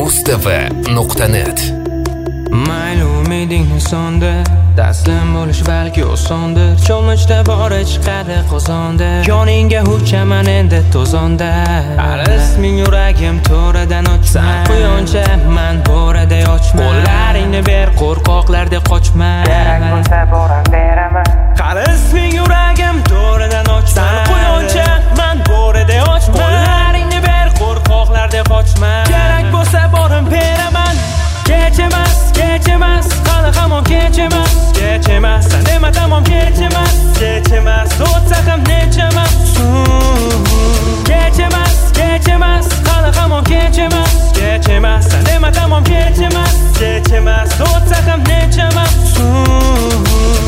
mustv.net. Mayli umidingni so'ndi, taslim bo'lish balki osondir. Cho'michda bori chiqadi qozonda, yoningga uchaman endi to'zonda. Hali isming yuragim to'radan ochma, san quyoncha man bo'raday ochma. Qo'llaringni ber, qo'rqoqlardek qochma. Kerak bo'lsa boram beraman. Hali isming yuragim to'radan ochma, san quyoncha man bo'raday ochma. Qo'llaringni ber, qo'rqoqlardek qochma. Kerak bo'lsa boram beraman. Kech emas, hali hamon kech emas, san nima tamom kech emas, o'tsa ham necha mavsum. Kech emas, hali hamon kech emas, san nima tamom kech emas, o'tsa ham necha mavsum.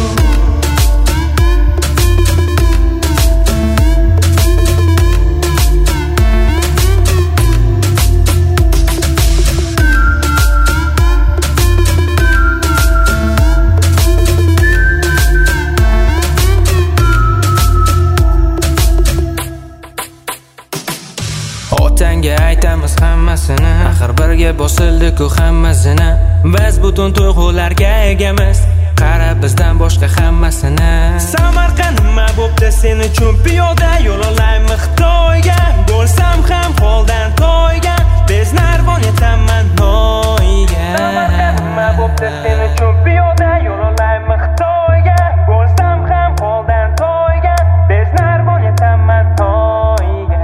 Otanga aytamiz hammasini, axir birga bosildi-ku hammasini. Biz butun tuyg'ularga egamiz, qara bizdan boshqa hammasini. Samarqand nima bo'pti sen uchun piyoda yo'l olaymi Xitoyga? Bo'lsam ham holdan toygan, beznarvon etaman noyga. Samarqand nima bo'pti sen uchun piyoda yo'l olaymi Xitoyga? Bo'lsam ham holdan toygan, beznarvon etaman noyga.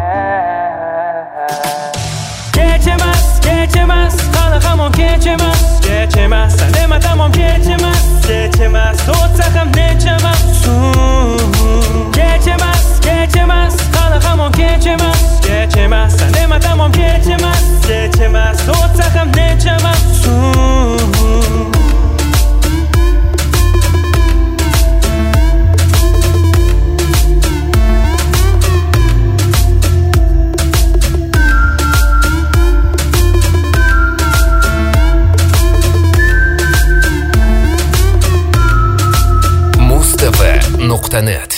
Kech emas, hali hamon kech emas, san nima tamom kech emas, o'tsa ham necha mavsum. Kech emas, hali hamon kech emas, san nima tamom kech emas, o'tsa ham necha mavsum. mustv.net